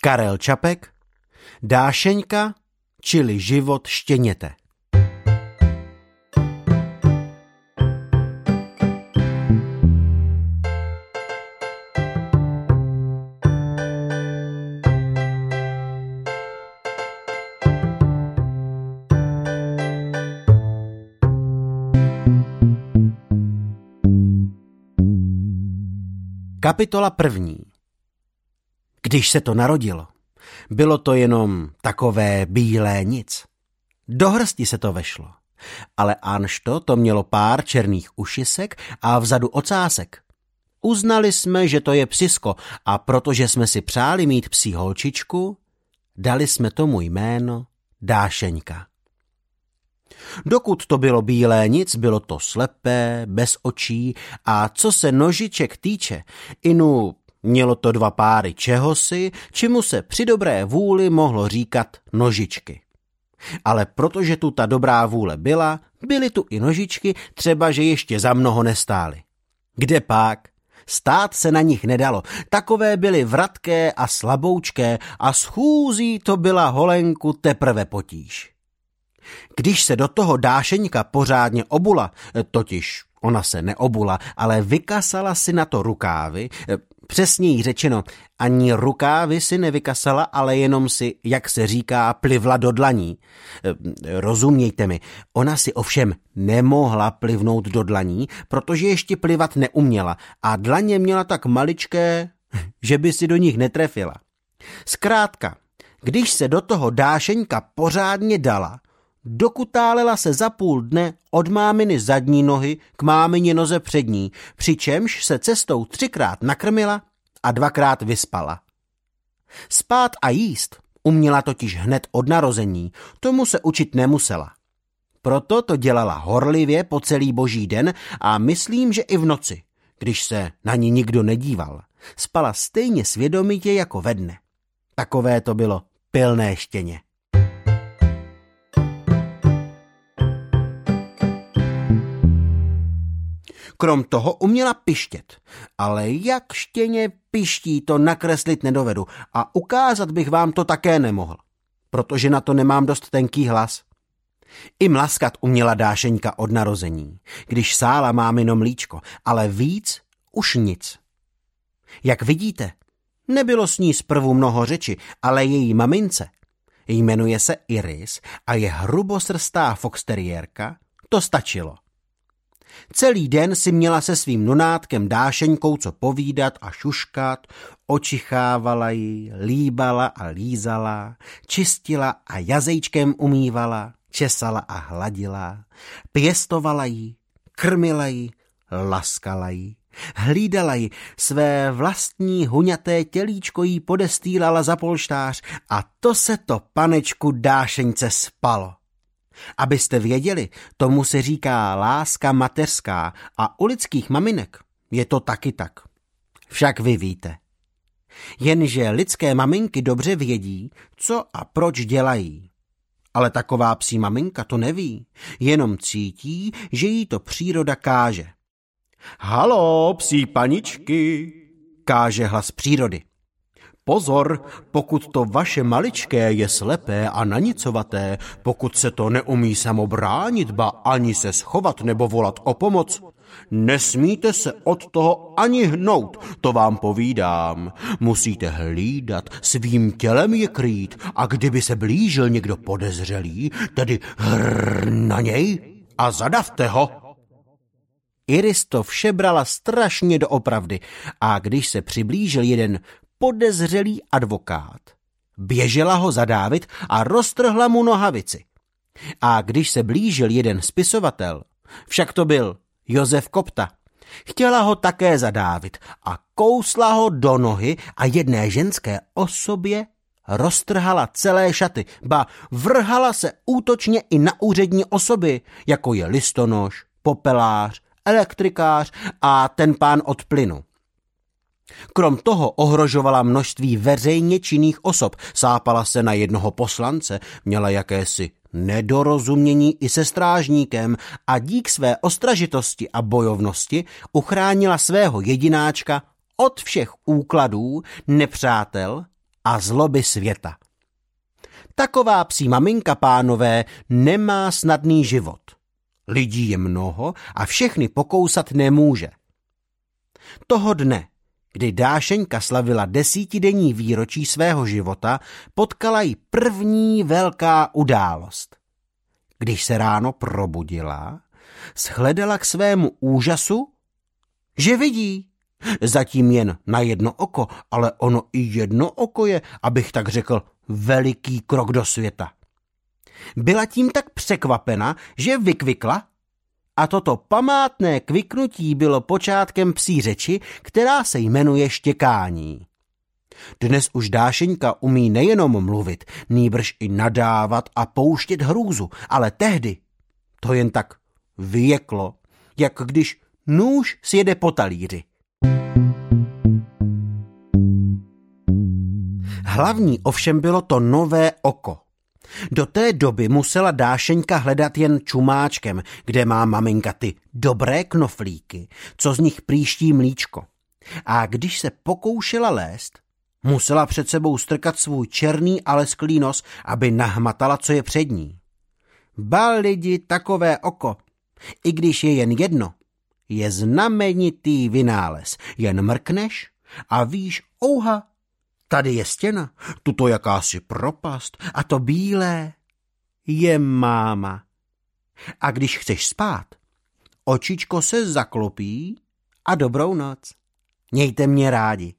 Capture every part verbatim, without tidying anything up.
Karel Čapek, Dášeňka, čili život štěněte. Kapitola první. Když se to narodilo, bylo to jenom takové bílé nic. Do hrsti se to vešlo, ale anšto to mělo pár černých ušisek a vzadu ocásek. Uznali jsme, že to je psisko, a protože jsme si přáli mít psí holčičku, dali jsme tomu jméno Dášeňka. Dokud to bylo bílé nic, bylo to slepé, bez očí a co se nožiček týče, inu mělo to dva páry čehosi, čemu se při dobré vůli mohlo říkat nožičky. Ale protože tu ta dobrá vůle byla, byly tu i nožičky, třeba že ještě za mnoho nestály. Kde pak? Stát se na nich nedalo, takové byly vratké a slaboučké a s chůzí to byla holenku teprve potíž. Když se do toho Dášeňka pořádně obula, totiž ona se neobula, ale vykasala si na to rukávy, přesněji řečeno, ani rukávy si nevykasala, ale jenom si, jak se říká, plivla do dlaní. Rozumějte mi, ona si ovšem nemohla plivnout do dlaní, protože ještě plivat neuměla a dlaně měla tak maličké, že by si do nich netrefila. Zkrátka, když se do toho Dášeňka pořádně dala, dokutálela se za půl dne od máminy zadní nohy k mámině noze přední, přičemž se cestou třikrát nakrmila a dvakrát vyspala. Spát a jíst uměla totiž hned od narození, tomu se učit nemusela. Proto to dělala horlivě po celý boží den a myslím, že i v noci, když se na ní nikdo nedíval, spala stejně svědomitě jako ve dne. Takové to bylo pilné štěně. Krom toho uměla pištět, ale jak štěně piští, to nakreslit nedovedu a ukázat bych vám to také nemohl, protože na to nemám dost tenký hlas. I mlaskat uměla Dášeňka od narození, když sála mámino mlíčko, ale víc už nic. Jak vidíte, nebylo s ní zprvu mnoho řeči, ale její mamince, jmenuje se Iris a je hrubosrstá foxteriérka, to stačilo. Celý den si měla se svým nunátkem Dášeňkou co povídat a šuškat, očichávala ji, líbala a lízala, čistila a jazyčkem umývala, česala a hladila, pěstovala ji, krmila ji, laskala ji, hlídala ji, své vlastní huňaté tělíčko jí podestýlala za polštář a to se to panečku Dášeňce spalo. Abyste věděli, tomu se říká láska mateřská a u lidských maminek je to taky tak. Však vy víte. Jenže lidské maminky dobře vědí, co a proč dělají. Ale taková psí maminka to neví, jenom cítí, že jí to příroda káže. Halo, psí paničky, káže hlas přírody. Pozor, pokud to vaše maličké je slepé a nanicovaté, pokud se to neumí samo bránit, ba ani se schovat nebo volat o pomoc, nesmíte se od toho ani hnout, to vám povídám. Musíte hlídat, svým tělem je krýt a kdyby se blížil někdo podezřelý, tedy hrrr na něj a zadavte ho. Iris to vše brala strašně doopravdy a když se přiblížil jeden podezřelý advokát, běžela ho zadávit a roztrhla mu nohavici. A když se blížil jeden spisovatel, však to byl Josef Kopta, chtěla ho také zadávit a kousla ho do nohy a jedné ženské osobě roztrhala celé šaty, ba vrhala se útočně i na úřední osoby, jako je listonoš, popelář, elektrikář a ten pán od plynu. Krom toho ohrožovala množství veřejně činných osob, sápala se na jednoho poslance, měla jakési nedorozumění i se strážníkem a dík své ostražitosti a bojovnosti uchránila svého jedináčka od všech úkladů, nepřátel a zloby světa. Taková psí maminka, pánové, nemá snadný život. Lidí je mnoho a všechny pokousat nemůže. Toho dne, kdy Dášeňka slavila desítidenní výročí svého života, potkala ji první velká událost. Když se ráno probudila, shledala k svému úžasu, že vidí. Zatím jen na jedno oko, ale ono i jedno oko je, abych tak řekl, veliký krok do světa. Byla tím tak překvapena, že vykvikla, a toto památné kviknutí bylo počátkem psí řeči, která se jmenuje štěkání. Dnes už Dášeňka umí nejenom mluvit, nýbrž i nadávat a pouštět hrůzu, ale tehdy to jen tak vyjeklo, jak když nůž sjede po talíři. Hlavní ovšem bylo to nové oko. Do té doby musela Dášeňka hledat jen čumáčkem, kde má maminka ty dobré knoflíky, co z nich příští mlíčko. A když se pokoušela lézt, musela před sebou strkat svůj černý a lesklý nos, aby nahmatala, co je před ní. Ba lidi, takové oko, i když je jen jedno, je znamenitý vynález. Jen mrkneš a víš, ouha, tady je stěna, tuto jakási propast a to bílé je máma. A když chceš spát, očičko se zaklopí a dobrou noc. Mějte mě rádi.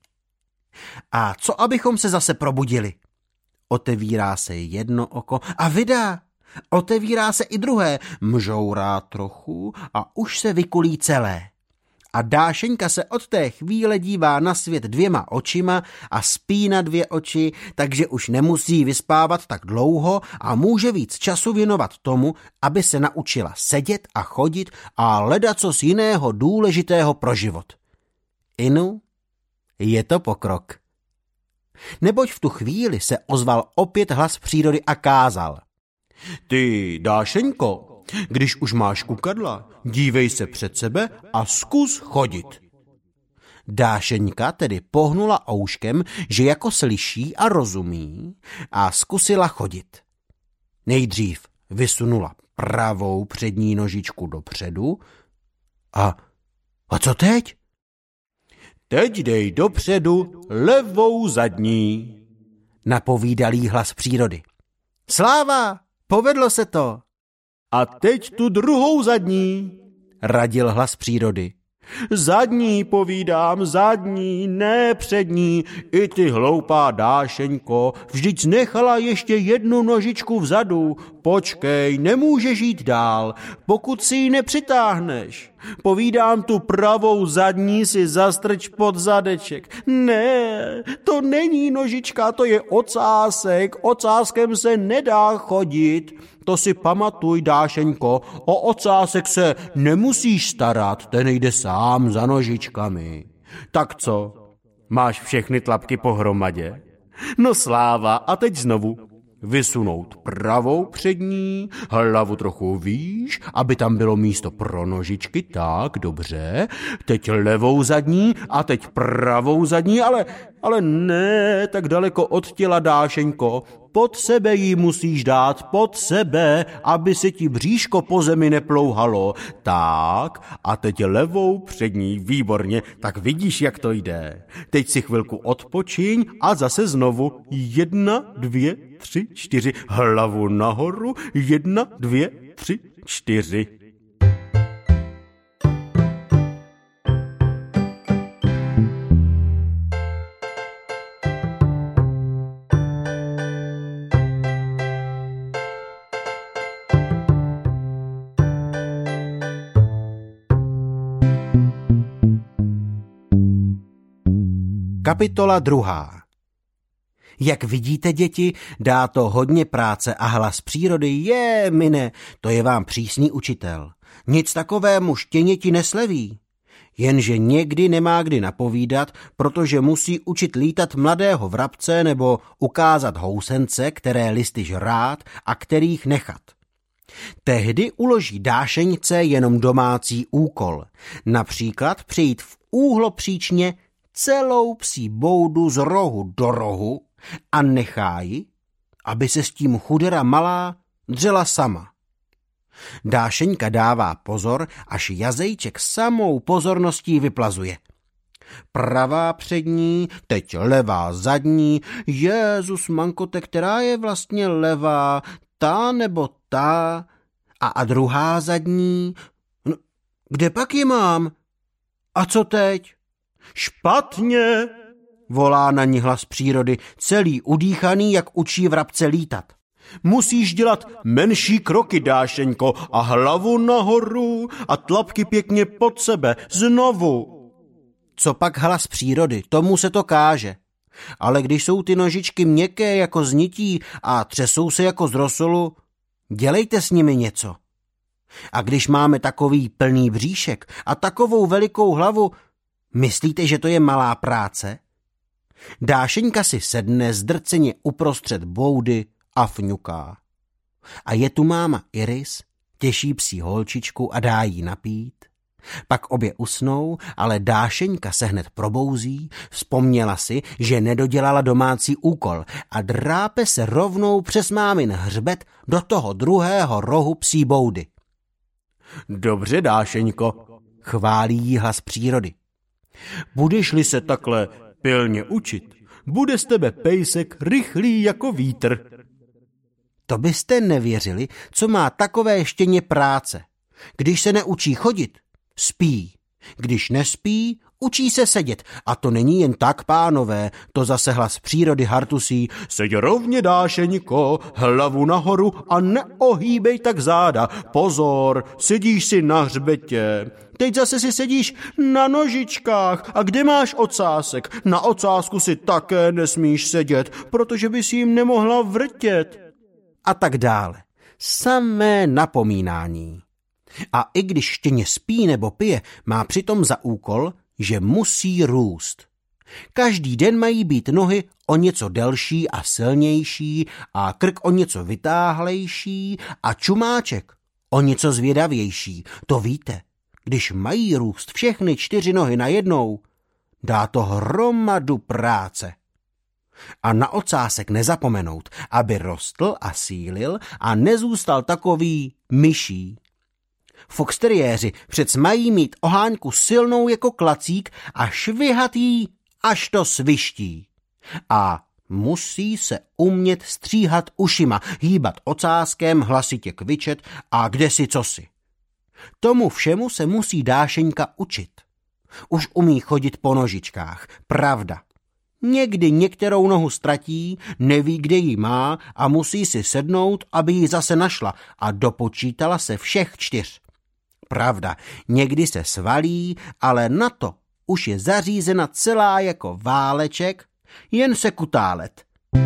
A co abychom se zase probudili? Otevírá se jedno oko a vydá. Otevírá se i druhé, mžourá trochu a už se vykulí celé. A Dášeňka se od té chvíle dívá na svět dvěma očima a spí na dvě oči, takže už nemusí vyspávat tak dlouho a může víc času věnovat tomu, aby se naučila sedět a chodit a ledacos jiného důležitého pro život. Inu, je to pokrok. Neboť v tu chvíli se ozval opět hlas přírody a kázal. Ty, Dášeňko, když už máš kukadla, dívej se před sebe a zkus chodit. Dášeňka tedy pohnula ouškem, že jako slyší a rozumí, a zkusila chodit. Nejdřív vysunula pravou přední nožičku dopředu a... A co teď? Teď dej dopředu levou zadní, napovídal jí hlas přírody. Sláva, povedlo se to. A teď tu druhou zadní, radil hlas přírody. Zadní, povídám, zadní, ne přední. I ty hloupá Dášeňko, vždyť nechala ještě jednu nožičku vzadu. Počkej, nemůžeš jít dál, pokud si ji nepřitáhneš. Povídám, tu pravou zadní si zastrč pod zadeček. Ne, to není nožička, to je ocásek. Ocáskem se nedá chodit. To si pamatuj, Dášeňko, o ocásek se nemusíš starat, ten jde sám za nožičkami. Tak co, máš všechny tlapky pohromadě? No sláva, a teď znovu. Vysunout pravou přední, hlavu trochu výš, aby tam bylo místo pro nožičky, tak, dobře. Teď levou zadní a teď pravou zadní, ale, ale ne, tak daleko od těla, Dášeňko. Pod sebe ji musíš dát, pod sebe, aby se ti bříško po zemi neplouhalo. Tak, a teď levou přední, výborně, tak vidíš, jak to jde. Teď si chvilku odpočiň a zase znovu. Jedna, dvě, tři, čtyři, hlavu nahoru, jedna, dvě, tři, čtyři. Kapitola druhá. Jak vidíte, děti, dá to hodně práce a hlas přírody je, mine, to je vám přísný učitel. Nic takovému štěněti nesleví. Jenže někdy nemá kdy napovídat, protože musí učit lítat mladého vrabce nebo ukázat housence, které listy žrát a kterých nechat. Tehdy uloží Dášeňce jenom domácí úkol, například přijít v úhlopříčně celou psí boudu z rohu do rohu a nechá ji, aby se s tím chudera malá dřela sama. Dášeňka dává pozor, až Jazejček samou pozorností vyplazuje. Pravá přední, teď levá zadní, Jézus mankote, která je vlastně levá, ta nebo ta, a, a druhá zadní, no, kde pak ji mám? A co teď? Špatně, volá na ní hlas přírody, celý udýchaný, jak učí vrabce lítat. Musíš dělat menší kroky, Dášeňko, a hlavu nahoru a tlapky pěkně pod sebe, znovu. Co pak hlas přírody, tomu se to káže. Ale když jsou ty nožičky měkké jako z nití a třesou se jako z rosolu, dělejte s nimi něco. A když máme takový plný bříšek a takovou velikou hlavu, myslíte, že to je malá práce? Dášeňka si sedne zdrceně uprostřed boudy a fňuká. A je tu máma Iris, těší psí holčičku a dá jí napít. Pak obě usnou, ale Dášeňka se hned probouzí, vzpomněla si, že nedodělala domácí úkol a drápe se rovnou přes mámin hřbet do toho druhého rohu psí boudy. Dobře, Dášeňko, chválí jí hlas přírody. Budeš-li se takhle pilně učit, bude z tebe pejsek rychlý jako vítr. To byste nevěřili, co má takové štěně práce. Když se neučí chodit, spí. Když nespí, učí se sedět. A to není jen tak, pánové, to zase hlas přírody hartusí. Seď rovně, Dášeňko, hlavu nahoru a neohýbej tak záda. Pozor, sedíš si na hřbetě. Teď zase si sedíš na nožičkách. A kde máš ocásek? Na ocásku si také nesmíš sedět, protože bys jim nemohla vrtět. A tak dále. Samé napomínání. A i když štěně spí nebo pije, má přitom za úkol, že musí růst. Každý den mají být nohy o něco delší a silnější a krk o něco vytáhlejší a čumáček o něco zvědavější. To víte, když mají růst všechny čtyři nohy najednou, dá to hromadu práce. A na ocásek nezapomenout, aby rostl a sílil a nezůstal takový myší. Foxteriéři přec mají mít oháňku silnou jako klacík a švihat jí, až to sviští. A musí se umět stříhat ušima, hýbat ocáskem, hlasitě kvičet a kdesi cosi. Tomu všemu se musí Dášeňka učit. Už umí chodit po nožičkách, pravda. Někdy některou nohu ztratí, neví, kde ji má a musí si sednout, aby ji zase našla a dopočítala se všech čtyř. Pravda, někdy se svalí, ale na to už je zařízena celá jako váleček, jen se kutálet.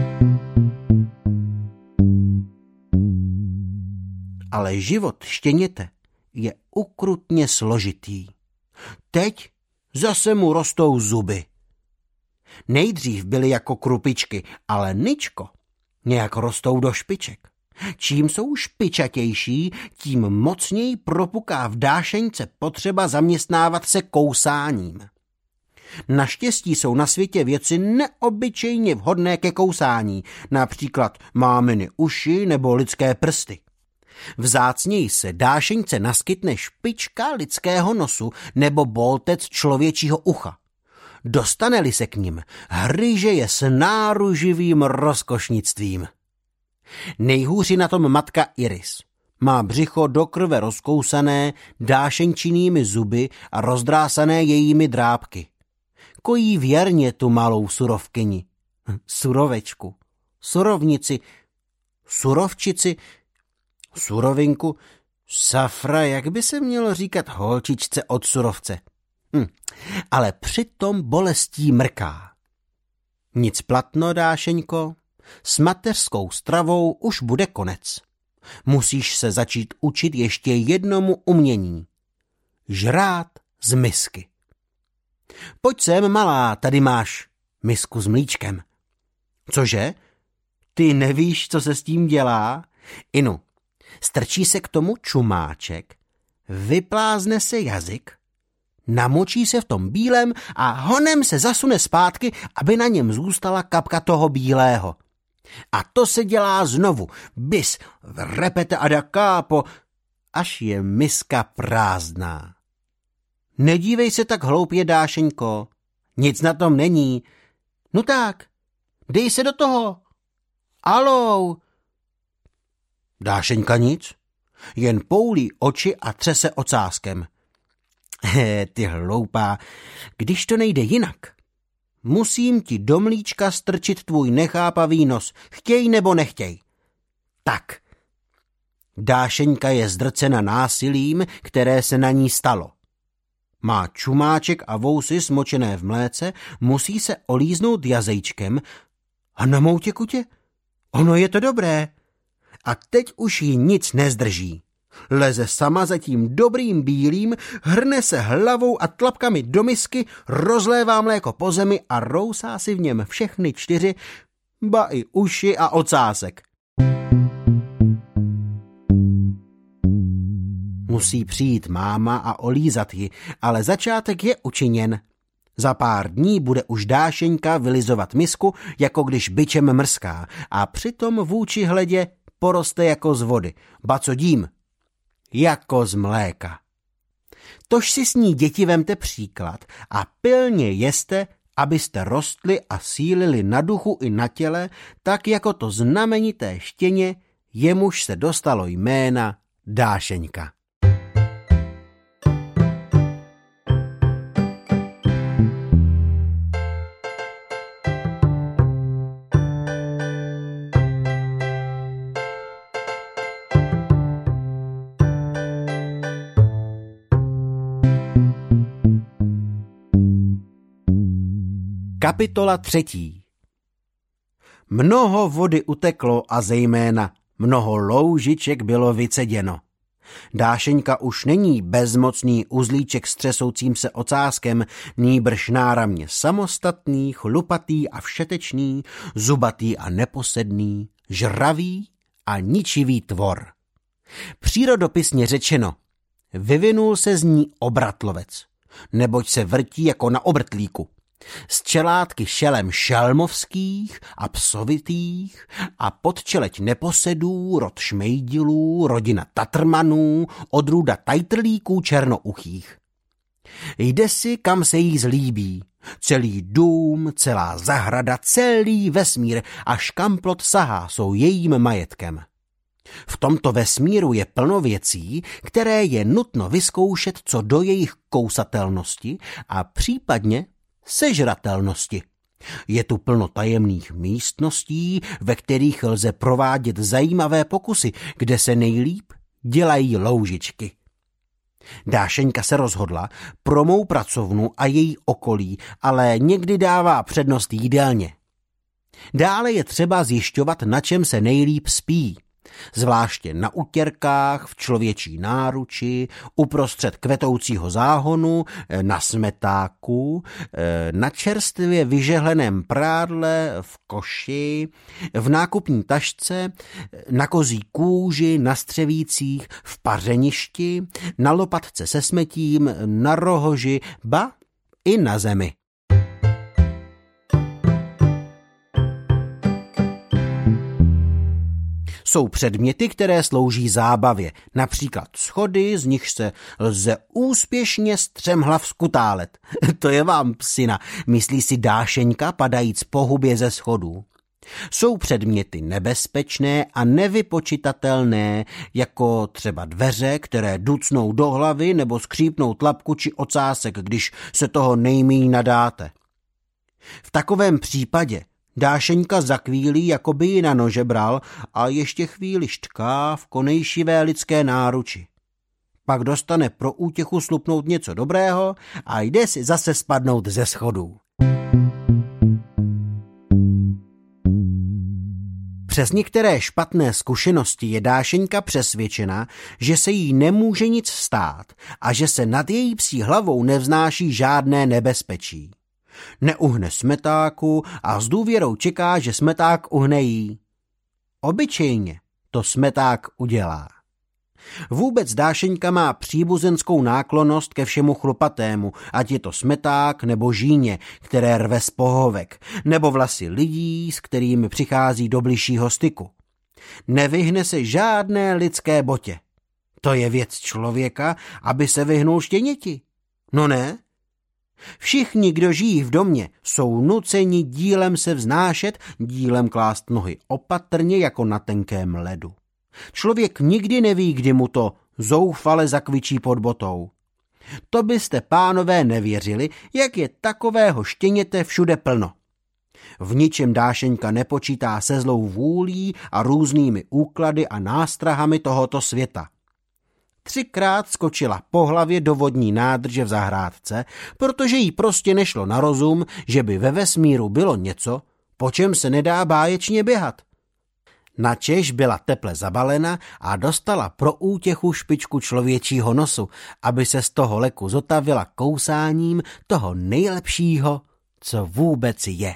Ale život štěněte je ukrutně složitý. Teď zase mu rostou zuby. Nejdřív byly jako krupičky, ale nyčko nějak rostou do špiček. Čím jsou špičatější, tím mocněji propuká v Dášeňce potřeba zaměstnávat se kousáním. Naštěstí jsou na světě věci neobyčejně vhodné ke kousání, například máminy uši nebo lidské prsty. Vzácněji se Dášeňce naskytne špička lidského nosu nebo boltec člověčího ucha. Dostane-li se k nim, hryže je s náruživým rozkošnictvím. Nejhůři na tom matka Iris. Má břicho do krve rozkousané Dášeňčinými zuby a rozdrásané jejími drápky. Kojí věrně tu malou surovkyni. Surovečku. Surovnici. Surovčici. Surovinku. Safra, jak by se mělo říkat holčičce od surovce. Hm. Ale přitom bolestí mrká. Nic platno, Dášeňko. S mateřskou stravou už bude konec. Musíš se začít učit ještě jednomu umění. Žrát z misky. Pojď sem, malá, tady máš misku s mlíčkem. Cože? Ty nevíš, co se s tím dělá? Inu, strčí se k tomu čumáček, vyplázne se jazyk, Namočí se v tom bílém a honem se zasune zpátky, aby na něm zůstala kapka toho bílého. A to se dělá znovu. Bis, repete ad capo, až je miska prázdná. Nedívej se tak hloupě, Dášeňko. Nic na tom není. No tak, dej se do toho. Alou. Dášeňka nic, jen poulí oči a třese ocáskem. He, ty hloupá, když to nejde jinak, musím ti do mlíčka strčit tvůj nechápavý nos, chtěj nebo nechtěj. Tak. Dášeňka je zdrcena násilím, které se na ní stalo. Má čumáček a vousy smočené v mléce, musí se olíznout jazejčkem a na mou tekutě? Ono je to dobré. A teď už ji nic nezdrží. Leze sama za tím dobrým bílým, hrne se hlavou a tlapkami do misky, rozlévá mléko po zemi a rousá si v něm všechny čtyři, ba i uši a ocásek. Musí přijít máma a olízat ji, ale začátek je učiněn. Za pár dní bude už Dášeňka vylizovat misku, jako když bičem mrská, a přitom vůči hledě poroste jako z vody. Ba co dím? Jako z mléka. Tož si s ní, děti, vemte příklad a pilně jeste, abyste rostli a sílili na duchu i na těle, tak jako to znamenité štěně, jemuž se dostalo jména Dášeňka. Kapitola třetí. Mnoho vody uteklo a zejména mnoho loužiček bylo vyceděno. Dášeňka už není bezmocný uzlíček s třesoucím se ocáskem, nýbrž náramně samostatný, chlupatý a všetečný, zubatý a neposedný, žravý a ničivý tvor. Přírodopisně řečeno, vyvinul se z ní obratlovec, neboť se vrtí jako na obrtlíku. Z čelátky šelem šelmovských a psovitých a podčeleť neposedů, rod šmejdilů, rodina tatrmanů, odrůda tajtrlíků černouchých. Jde si, kam se jí zlíbí. Celý dům, celá zahrada, celý vesmír, až kam plot sahá, jsou jejím majetkem. V tomto vesmíru je plno věcí, které je nutno vyzkoušet co do jejich kousatelnosti a případně sežratelnosti. Je tu plno tajemných místností, ve kterých lze provádět zajímavé pokusy, kde se nejlíp dělají loužičky. Dášeňka se rozhodla pro mou pracovnu a její okolí, ale někdy dává přednost jídelně. Dále je třeba zjišťovat, na čem se nejlíp spí. Zvláště na utěrkách, v člověčí náruči, uprostřed kvetoucího záhonu, na smetáku, na čerstvě vyžehleném prádle, v koši, v nákupní tašce, na kozí kůži, na střevících, v pařeništi, na lopatce se smetím, na rohoži, ba i na zemi. Jsou předměty, které slouží zábavě, například schody, z nich se lze úspěšně střemhlav skutálet. To je vám psina, myslí si Dášeňka, padajíc po hubě ze schodů. Jsou předměty nebezpečné a nevypočitatelné, jako třeba dveře, které ducnou do hlavy nebo skřípnou tlapku či ocásek, když se toho nejmíň nadáte. V takovém případě Dášeňka zakvílí, jako by ji na nože bral a ještě chvíli šťká v konejšivé lidské náruči. Pak dostane pro útěchu slupnout něco dobrého a jde si zase spadnout ze schodů. Přes některé špatné zkušenosti je Dášeňka přesvědčena, že se jí nemůže nic stát a že se nad její psí hlavou nevznáší žádné nebezpečí. Neuhne smetáku a s důvěrou čeká, že smeták uhne jí. Obyčejně to smeták udělá. Vůbec Dášeňka má příbuzenskou náklonnost ke všemu chlupatému, ať je to smeták nebo žíně, které rve z pohovek, nebo vlasy lidí, s kterými přichází do bližšího styku. Nevyhne se žádné lidské botě. To je věc člověka, aby se vyhnul štěněti. No ne? Všichni, kdo žijí v domě, jsou nuceni dílem se vznášet, dílem klást nohy opatrně jako na tenkém ledu. Člověk nikdy neví, kdy mu to zoufale zakvičí pod botou. To byste, pánové, nevěřili, jak je takového štěněte všude plno. V ničem Dášeňka nepočítá se zlou vůlí a různými úklady a nástrahami tohoto světa. Třikrát skočila po hlavě do vodní nádrže v zahrádce, protože jí prostě nešlo na rozum, že by ve vesmíru bylo něco, po čem se nedá báječně běhat. Načež byla teple zabalena a dostala pro útěchu špičku člověčího nosu, aby se z toho leku zotavila kousáním toho nejlepšího, co vůbec je.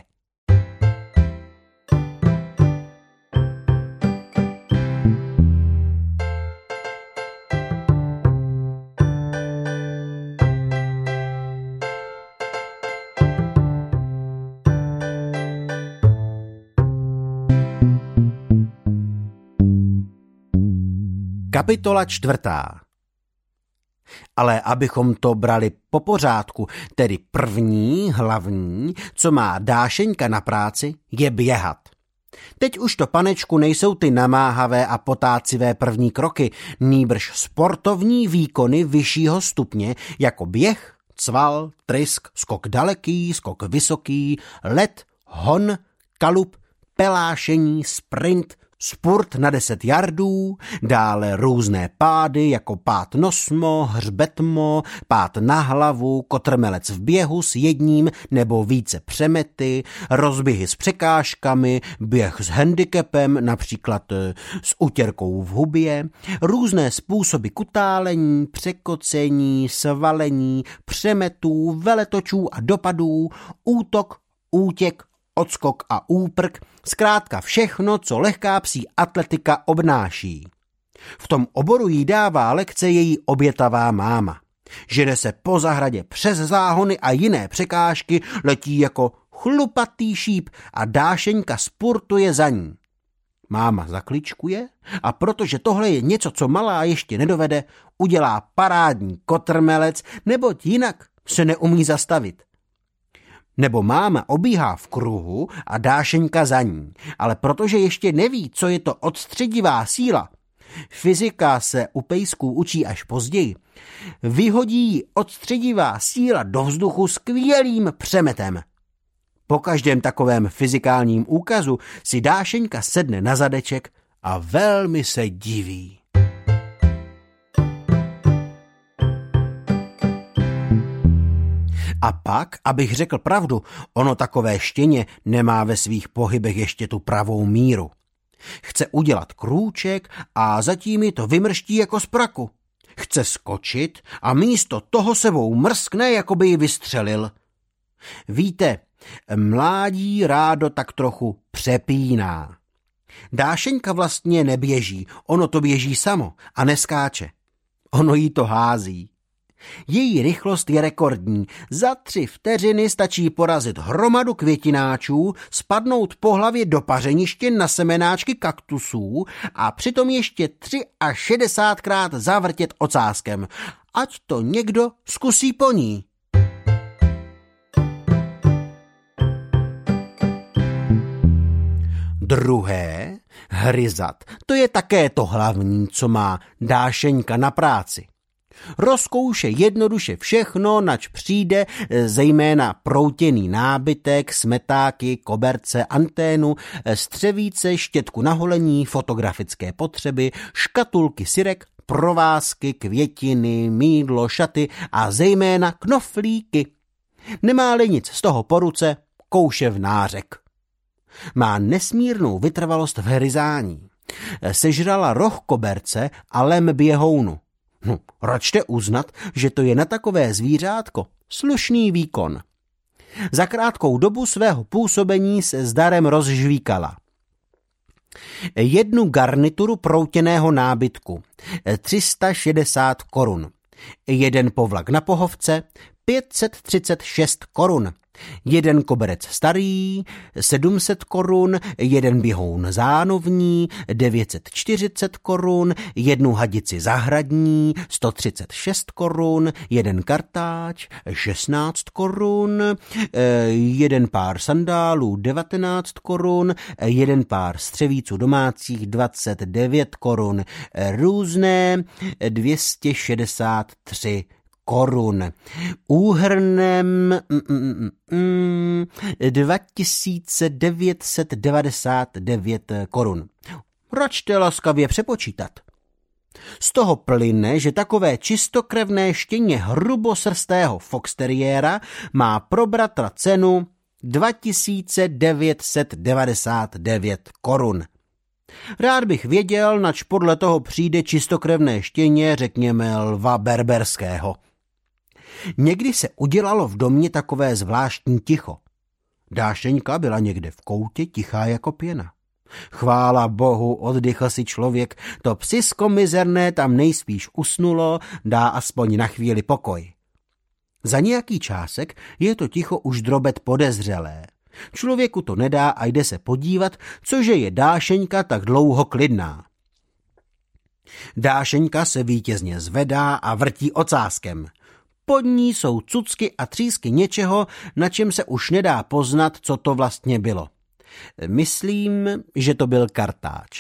Kapitola čtvrtá. Ale abychom to brali po pořádku, tedy první, hlavní, co má Dášeňka na práci, je běhat. Teď už to, panečku, nejsou ty namáhavé a potácivé první kroky, nýbrž sportovní výkony vyššího stupně, jako běh, cval, trysk, skok daleký, skok vysoký, let, hon, kalup, pelášení, sprint, spurt na deset jardů, dále různé pády jako pád nosmo, hřbetmo, pád na hlavu, kotrmelec v běhu s jedním nebo více přemety, rozběhy s překážkami, běh s handicapem, například s utěrkou v hubě, různé způsoby kutálení, překocení, svalení, přemetů, veletočů a dopadů, útok, útěk, odskok a úprk, zkrátka všechno, co lehká psí atletika obnáší. V tom oboru jí dává lekce její obětavá máma. Žene se po zahradě přes záhony a jiné překážky, letí jako chlupatý šíp a Dášeňka spurtuje za ní. Máma zakličkuje a protože tohle je něco, co malá ještě nedovede, udělá parádní kotrmelec, neboť jinak se neumí zastavit. Nebo máma obíhá v kruhu a Dášeňka za ní, ale protože ještě neví, co je to odstředivá síla, fyzika se u pejsků učí až později, vyhodí ji odstředivá síla do vzduchu skvělým přemetem. Po každém takovém fyzikálním úkazu si Dášeňka sedne na zadeček a velmi se diví. A pak, abych řekl pravdu, ono takové štěně nemá ve svých pohybech ještě tu pravou míru. Chce udělat krůček a zatím ji to vymrští jako z praku. Chce skočit a místo toho sebou mrskne, jako by ji vystřelil. Víte, mládí rádo tak trochu přepíná. Dášeňka vlastně neběží, ono to běží samo a neskáče. Ono jí to hází. Její rychlost je rekordní. Za tři vteřiny stačí porazit hromadu květináčů, spadnout po hlavě do pařeniště na semenáčky kaktusů a přitom ještě tři až šedesátkrát zavrtět ocáskem. Ať to někdo zkusí po ní. Druhé, hryzat, to je také to hlavní, co má Dášeňka na práci. Rozkouše jednoduše všechno, nač přijde, zejména proutěný nábytek, smetáky, koberce, anténu, střevíce, štětku na holení, fotografické potřeby, škatulky sirek, provázky, květiny, mýdlo, šaty a zejména knoflíky. Nemá-li nic z toho po ruce, kouše v nářek. Má nesmírnou vytrvalost v hryzání. Sežrala roh koberce a lem běhounu. No, račte uznat, že to je na takové zvířátko slušný výkon. Za krátkou dobu svého působení se s darem rozžvíkala. Jednu garnituru proutěného nábytku tři sta šedesát korun. Jeden povlak na pohovce pět set třicet šest korun. Jeden koberec starý sedm set korun, jeden běhoun zánovní devět set čtyřicet korun, jednu hadici zahradní sto třicet šest korun, jeden kartáč šestnáct korun, jeden pár sandálů devatenáct korun, jeden pár střevíců domácích dvacet devět korun, různé dvě stě šedesát tři korun. Úhrnem mm, mm, mm, dva tisíce devět set devadesát devět korun. Račte laskavě přepočítat. Z toho plyne, že takové čistokrevné štěně hrubosrstého foxteriéra má pro bratra cenu dva tisíce devět set devadesát devět korun. Rád bych věděl, nač podle toho přijde čistokrevné štěně, řekněme lva berberského. Někdy se udělalo v domě takové zvláštní ticho. Dášeňka byla někde v koutě tichá jako pěna. Chvála bohu, oddychl si člověk, to psisko mizerné tam nejspíš usnulo, dá aspoň na chvíli pokoj. Za nějaký čásek je to ticho už drobet podezřelé. Člověku to nedá a jde se podívat, cože je Dášeňka tak dlouho klidná. Dášeňka se vítězně zvedá a vrtí ocáskem. Pod ní jsou cucky a třísky něčeho, na čem se už nedá poznat, co to vlastně bylo. Myslím, že to byl kartáč.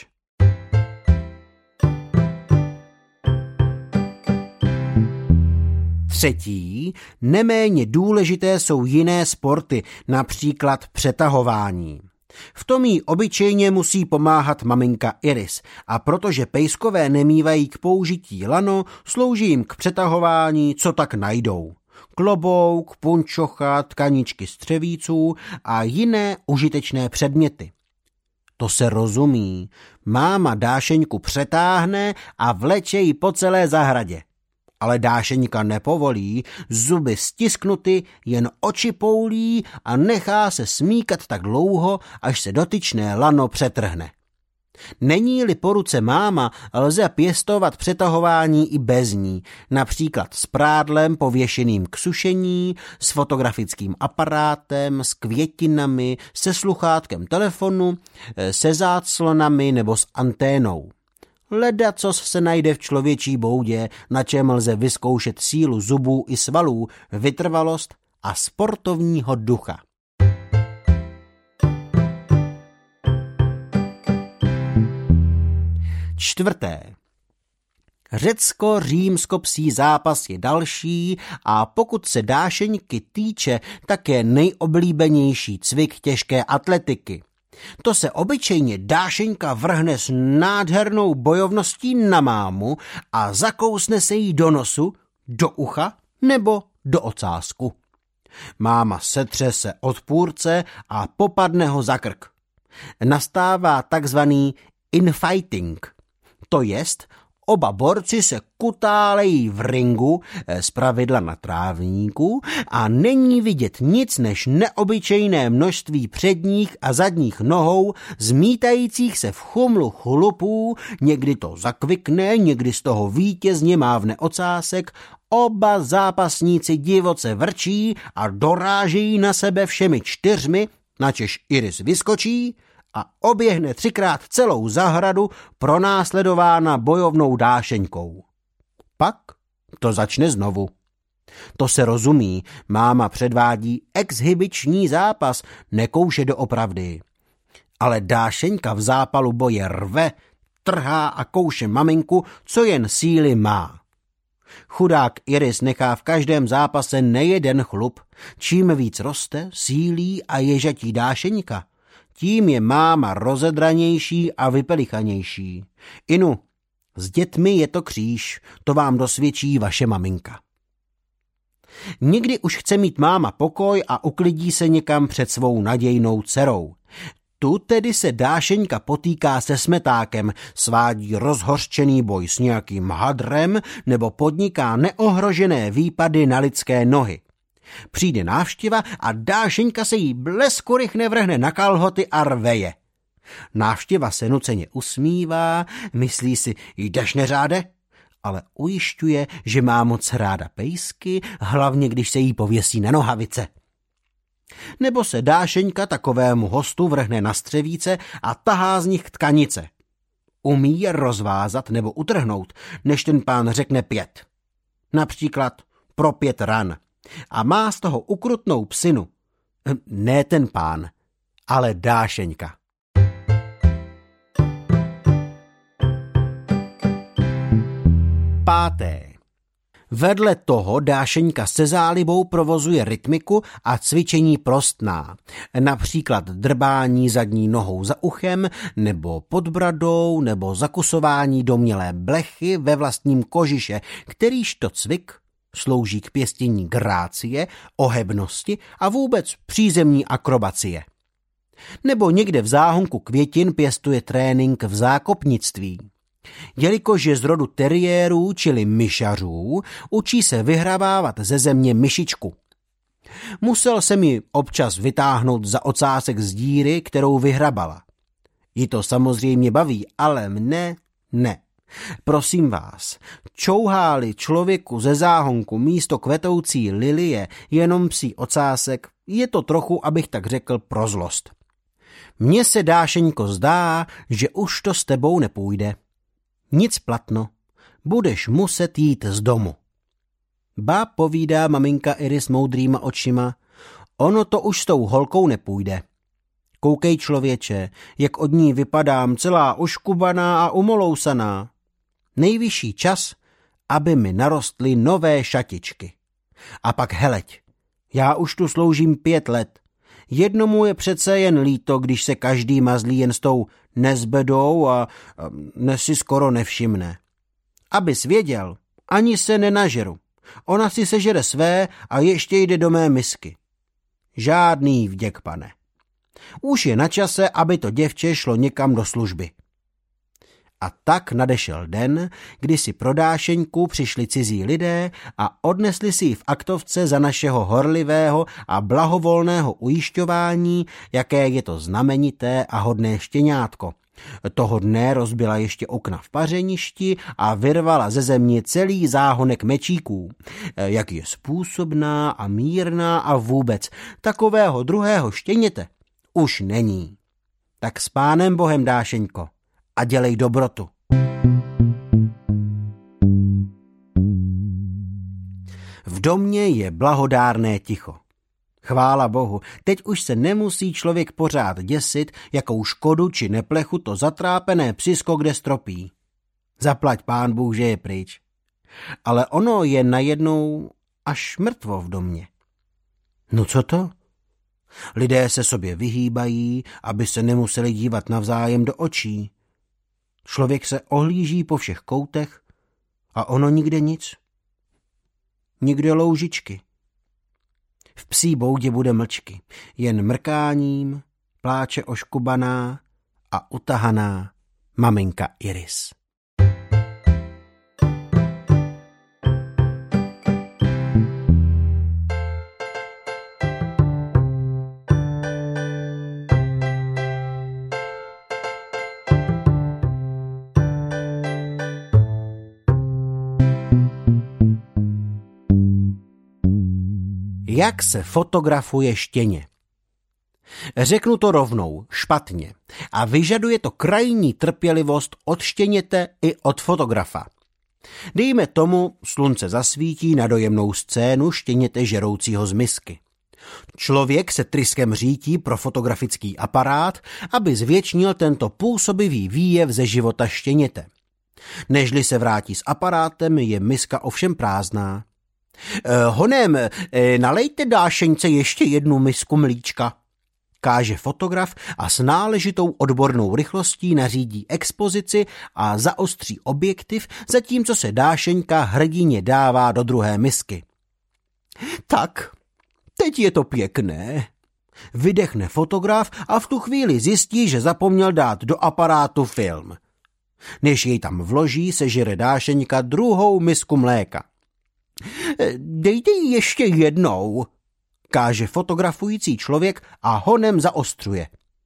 Třetí, neméně důležité jsou jiné sporty, například přetahování. V tom jí obyčejně musí pomáhat maminka Iris a protože pejskové nemívají k použití lano, slouží jim k přetahování, co tak najdou. Klobouk, punčocha, tkaničky střevíců a jiné užitečné předměty. To se rozumí. Máma Dášeňku přetáhne a vleče ji po celé zahradě. Ale Dášeňka nepovolí, zuby stisknuty, jen oči poulí a nechá se smíkat tak dlouho, až se dotyčné lano přetrhne. Není-li po ruce máma, lze pěstovat přetahování i bez ní, například s prádlem pověšeným k sušení, s fotografickým aparátem, s květinami, se sluchátkem telefonu, se záclonami nebo s anténou. Ledacos se najde v člověčí boudě, na čem lze vyzkoušet sílu zubů i svalů, vytrvalost a sportovního ducha. Čtvrté. Řecko-římsko-psí zápas je další a pokud se Dášeňky týče, také nejoblíbenější cvik těžké atletiky. To se obyčejně Dášeňka vrhne s nádhernou bojovností na mámu a zakousne se jí do nosu, do ucha nebo do ocásku. Máma setře se od půrce a popadne ho za krk. Nastává takzvaný infighting, to jest oba borci se kutálejí v ringu, zpravidla na trávníku, a není vidět nic než neobyčejné množství předních a zadních nohou, zmítajících se v chumlu chlupů, někdy to zakvikne, někdy z toho vítězně mávne ocásek, oba zápasníci divoce vrčí a dorážejí na sebe všemi čtyřmi, načež Iris vyskočí a oběhne třikrát celou zahradu pronásledována bojovnou Dášeňkou. Pak to začne znovu. To se rozumí, máma předvádí exhibiční zápas, nekouše doopravdy. Ale Dášeňka v zápalu boje rve, trhá a kouše maminku, co jen síly má. Chudák Iris nechá v každém zápase nejeden chlup. Čím víc roste, sílí a ježatí Dášeňka, tím je máma rozedranější a vypelichanější. Inu, s dětmi je to kříž, to vám dosvědčí vaše maminka. Někdy už chce mít máma pokoj a uklidí se někam před svou nadějnou dcerou. Tu tedy se Dášeňka potýká se smetákem, svádí rozhořčený boj s nějakým hadrem nebo podniká neohrožené výpady na lidské nohy. Přijde návštěva a Dášeňka se jí bleskurychne vrhne na kalhoty a rve je. Návštěva se nuceně usmívá, myslí si, jdeš neřáde? Ale ujišťuje, že má moc ráda pejsky, hlavně když se jí pověsí na nohavice. Nebo se Dášeňka takovému hostu vrhne na střevíce a tahá z nich tkanice. Umí je rozvázat nebo utrhnout, než ten pán řekne pět. Například pro pět ran. A má z toho ukrutnou psinu. Ne ten pán, ale Dášeňka. Páté. Vedle toho Dášeňka se zálibou provozuje rytmiku a cvičení prostná, například drbání zadní nohou za uchem, nebo pod bradou, nebo zakusování domělé blechy ve vlastním kožiše, kterýžto cvik slouží k pěstění grácie, ohebnosti a vůbec přízemní akrobacie. Nebo někde v záhonku květin pěstuje trénink v zákopnictví. Jelikož je z rodu teriérů, čili myšařů, učí se vyhrabávat ze země myšičku. Musel se mi občas vytáhnout za ocásek z díry, kterou vyhrabala. Ji to samozřejmě baví, ale mne ne. Prosím vás, čouhá-li člověku ze záhonku místo kvetoucí lilie jenom psí ocásek, je to trochu, abych tak řekl, pro zlost. Mně se, Dášeňko, zdá, že už to s tebou nepůjde. Nic platno, budeš muset jít z domu. Ba, povídá maminka Iris moudrýma očima, ono to už s tou holkou nepůjde. Koukej, člověče, jak od ní vypadám celá oškubaná a umolousaná. Nejvyšší čas, aby mi narostly nové šatičky. A pak heleď, já už tu sloužím pět let. Jednomu je přece jen líto, když se každý mazlí jen s tou nezbedou a, a ne si skoro nevšimne. Abys věděl, ani se nenažeru. Ona si sežere své a ještě jde do mé misky. Žádný vděk, pane. Už je na čase, aby to děvče šlo někam do služby. A tak nadešel den, kdy si pro Dášeňku přišli cizí lidé a odnesli si ji v aktovce za našeho horlivého a blahovolného ujišťování, jaké je to znamenité a hodné štěňátko. Toho dne rozbila ještě okna v pařeništi a vyrvala ze země celý záhonek mečíků. Jak je způsobná a mírná a vůbec takového druhého štěněte už není. Tak s pánem Bohem, Dášeňko, a dělej dobrotu. V domě je blahodárné ticho. Chvála Bohu, teď už se nemusí člověk pořád děsit, jakou škodu či neplechu to zatrápené psisko kde stropí. Zaplať pán Bůh, že je pryč. Ale ono je najednou až mrtvo v domě. No co to? Lidé se sobě vyhýbají, aby se nemuseli dívat navzájem do očí. Člověk se ohlíží po všech koutech a ono nikde nic. Nikde loužičky. V psí boudě bude mlčky, jen mrkáním pláče oškubaná a utahaná maminka Iris. Jak se fotografuje štěně? Řeknu to rovnou, špatně. A vyžaduje to krajní trpělivost od štěněte i od fotografa. Dejme tomu, slunce zasvítí na dojemnou scénu štěněte žeroucího z misky. Člověk se tryskem řítí pro fotografický aparát, aby zvětšnil tento působivý výjev ze života štěněte. Nežli se vrátí s aparátem, je miska ovšem prázdná. Eh, honem, eh, nalejte Dášeňce ještě jednu misku mlíčka, káže fotograf a s náležitou odbornou rychlostí nařídí expozici a zaostří objektiv, zatímco se Dášeňka hrdině dává do druhé misky. Tak, teď je to pěkné, vydechne fotograf a v tu chvíli zjistí, že zapomněl dát do aparátu film. Než jej tam vloží, sežere Dášeňka druhou misku mléka. Dejte ji ještě jednou, káže fotografující člověk a honem zaostřuje.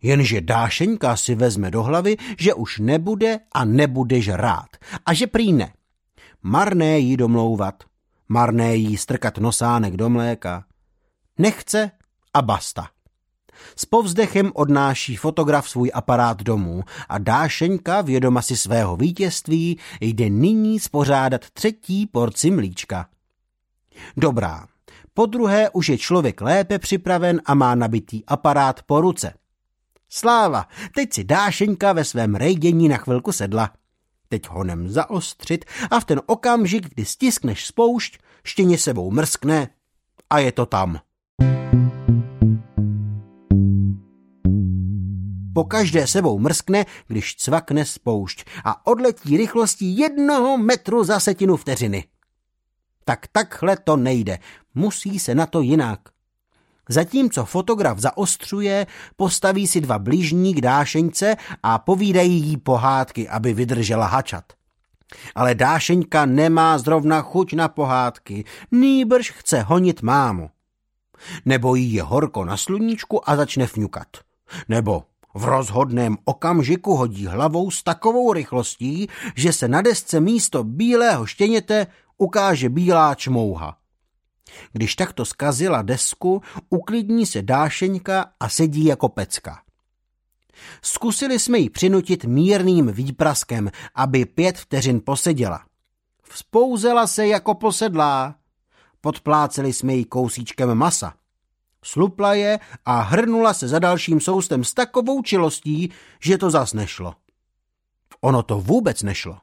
Jenže Dášeňka si vezme do hlavy, že už nebude a nebude žrát. A že prý ne. Marné jí domlouvat. Marné jí strkat nosánek do mléka. Nechce a basta. S povzdechem odnáší fotograf svůj aparát domů a Dášeňka, vědoma si svého vítězství, jde nyní spořádat třetí porci mlíčka. Dobrá, podruhé už je člověk lépe připraven a má nabitý aparát po ruce. Sláva, teď si Dášeňka ve svém rejdění na chvilku sedla. Teď honem zaostřit a v ten okamžik, kdy stiskneš spoušť, štěně sebou mrskne a je to tam. Pokaždé sebou mrskne, když cvakne spoušť a odletí rychlostí jednoho metru za setinu vteřiny. Tak takhle to nejde, musí se na to jinak. Zatímco fotograf zaostřuje, postaví si dva blížní k Dášeňce a povídají jí pohádky, aby vydržela hačat. Ale Dášeňka nemá zrovna chuť na pohádky, nýbrž chce honit mámu. Nebo jí je horko na sluníčku a začne fňukat. Nebo v rozhodném okamžiku hodí hlavou s takovou rychlostí, že se na desce místo bílého štěněte ukáže bílá čmouha. Když takto zkazila desku, uklidní se Dášeňka a sedí jako pecka. Zkusili jsme ji přinutit mírným výpraskem, aby pět vteřin poseděla. Vzpouzela se jako posedlá. Podpláceli jsme ji kousíčkem masa. Slupla je a hrnula se za dalším soustem s takovou čilostí, že to zas nešlo. Ono to vůbec nešlo.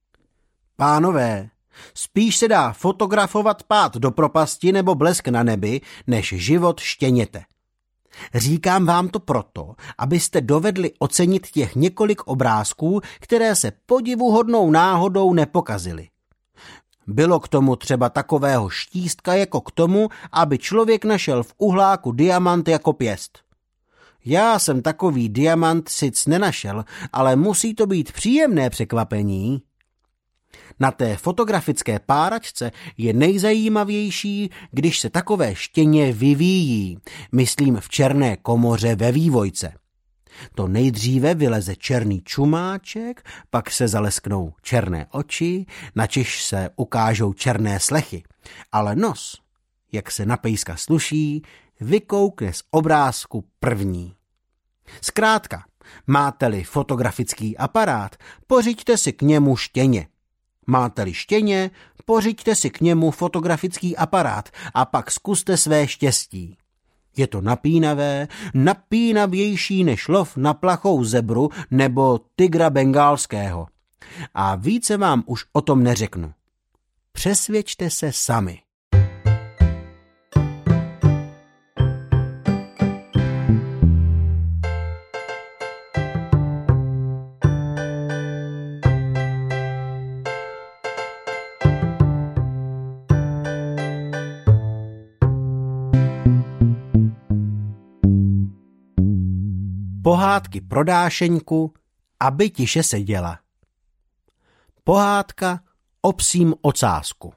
Pánové, spíš se dá fotografovat pád do propasti nebo blesk na nebi, než život štěněte. Říkám vám to proto, abyste dovedli ocenit těch několik obrázků, které se podivuhodnou náhodou nepokazily. Bylo k tomu třeba takového štístka jako k tomu, aby člověk našel v uhláku diamant jako pěst. Já jsem takový diamant sic nenašel, ale musí to být příjemné překvapení. Na té fotografické páračce je nejzajímavější, když se takové štěně vyvíjí, myslím v černé komoře ve vývojce. To nejdříve vyleze černý čumáček, pak se zalesknou černé oči, načež se ukážou černé slechy. Ale nos, jak se na pejska sluší, vykoukne z obrázku první. Zkrátka, máte-li fotografický aparát, pořiďte si k němu štěně. Máte-li štěně, pořiďte si k němu fotografický aparát a pak zkuste své štěstí. Je to napínavé, napínavější než lov na plachou zebru nebo tygra bengálského. A více vám už o tom neřeknu. Přesvědčte se sami. Pohádky pro Dášeňku, aby tiše seděla. Pohádka o psím ocásku.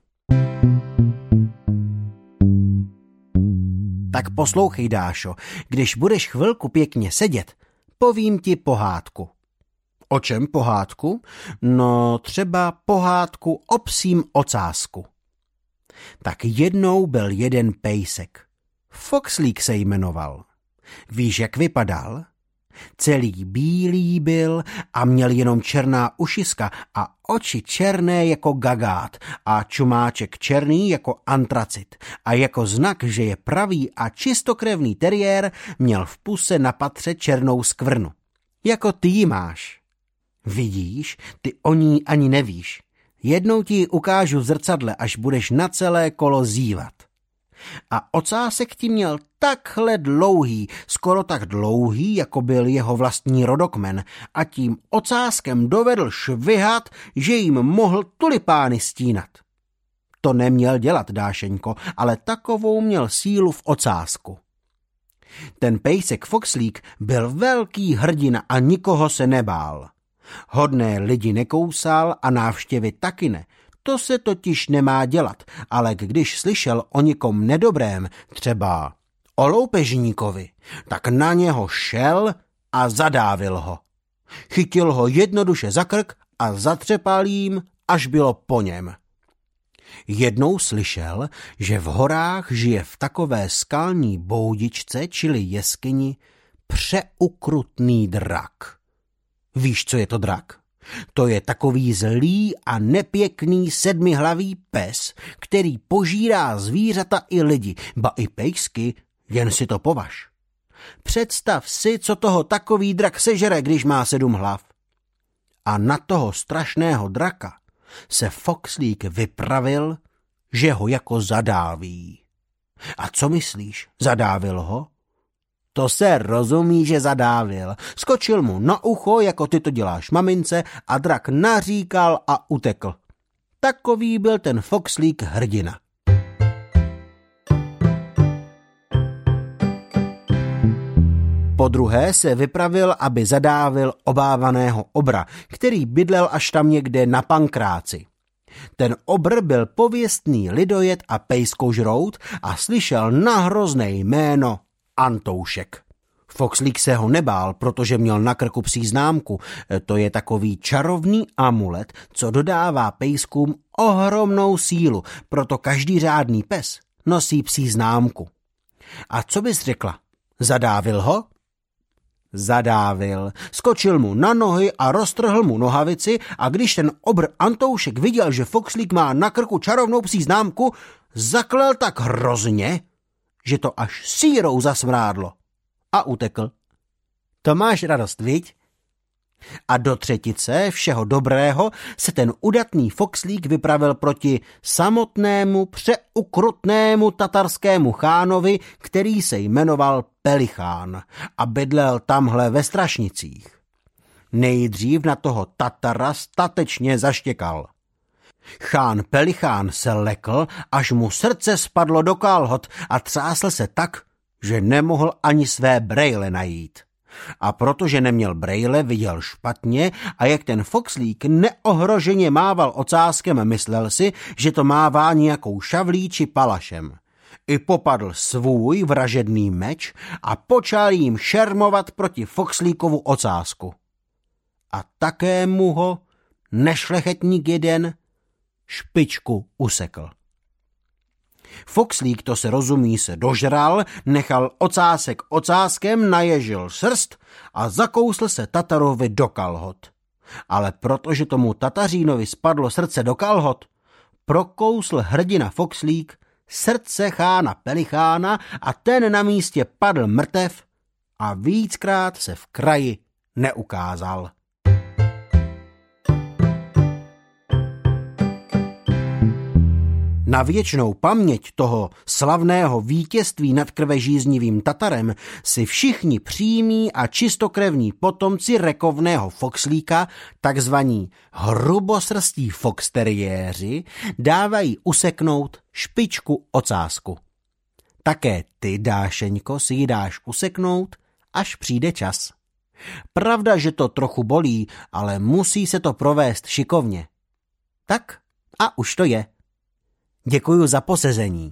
Tak poslouchej, Dášo, když budeš chvilku pěkně sedět, povím ti pohádku. O čem pohádku? No třeba pohádku o psím ocásku. Tak jednou byl jeden pejsek. Foxlík se jmenoval. Víš, jak vypadal? Celý bílý byl a měl jenom černá ušiska a oči černé jako gagát a čumáček černý jako antracit a jako znak, že je pravý a čistokrevný teriér, měl v puse na patře černou skvrnu. Jako ty ji máš. Vidíš, ty o ní ani nevíš. Jednou ti ji ukážu v zrcadle, až budeš na celé kolo zívat. A ocásek ti měl takhle dlouhý, skoro tak dlouhý, jako byl jeho vlastní rodokmen, a tím ocáskem dovedl švihat, že jim mohl tulipány stínat. To neměl dělat, Dášeňko, ale takovou měl sílu v ocásku. Ten pejsek Foxlík byl velký hrdina a nikoho se nebál. Hodné lidi nekousal a návštěvy taky ne. To se totiž nemá dělat, ale když slyšel o nikom nedobrém, třeba o loupežníkovi, tak na něho šel a zadávil ho. Chytil ho jednoduše za krk a zatřepal jím, až bylo po něm. Jednou slyšel, že v horách žije v takové skalní boudičce, čili jeskyni, přeukrutný drak. Víš, co je to drak? To je takový zlý a nepěkný sedmihlavý pes, který požírá zvířata i lidi, ba i pejsky, jen si to považ. Představ si, co toho takový drak sežere, když má sedm hlav. A na toho strašného draka se Foxlík vypravil, že ho jako zadáví. A co myslíš, zadávil ho? To se rozumí, že zadávil. Skočil mu na ucho, jako ty to děláš mamince, a drak naříkal a utekl. Takový byl ten Foxlík hrdina. Podruhé se vypravil, aby zadávil obávaného obra, který bydlel až tam někde na Pankráci. Ten obr byl pověstný lidojed a pejskožrout a slyšel na hrozné jméno Antoušek. Foxlík se ho nebál, protože měl na krku psí známku. To je takový čarovný amulet, co dodává pejskům ohromnou sílu, proto každý řádný pes nosí psí známku. A co bys řekla? Zadávil ho? Zadávil. Skočil mu na nohy a roztrhl mu nohavici a když ten obr Antoušek viděl, že Foxlík má na krku čarovnou psí známku, zaklel tak hrozně, že to až sírou zasmrádlo a utekl. To máš radost, viď? A do třetice všeho dobrého se ten udatný Foxlík vypravil proti samotnému přeukrutnému tatarskému chánovi, který se jmenoval Pelichán a bydlel tamhle ve Strašnicích. Nejdřív na toho Tatara statečně zaštěkal. Chán Pelichán se lekl, až mu srdce spadlo do kalhot a třásl se tak, že nemohl ani své brejle najít. A protože neměl brejle, viděl špatně a jak ten Foxlík neohroženě mával ocáskem, myslel si, že to mává nějakou šavlí či palašem. I popadl svůj vražedný meč a počal jim šermovat proti Foxlíkovu ocásku. A také mu ho nešlechetník jeden špičku usekl. Foxlík, to se rozumí, se dožral, nechal ocásek ocáskem, naježil srst a zakousl se Tatarovi do kalhot. Ale protože tomu Tatařínovi spadlo srdce do kalhot, prokousl hrdina Foxlík srdce chána Pelichána a ten na místě padl mrtev a víckrát se v kraji neukázal. Na věčnou paměť toho slavného vítězství nad krvežíznivým Tatarem si všichni přímí a čistokrevní potomci rekovného Foxlíka, takzvaní hrubosrstí foxteriéři, dávají useknout špičku ocásku. Také ty, Dášeňko, si ji dáš useknout, až přijde čas. Pravda, že to trochu bolí, ale musí se to provést šikovně. Tak a už to je. Děkuju za posezení.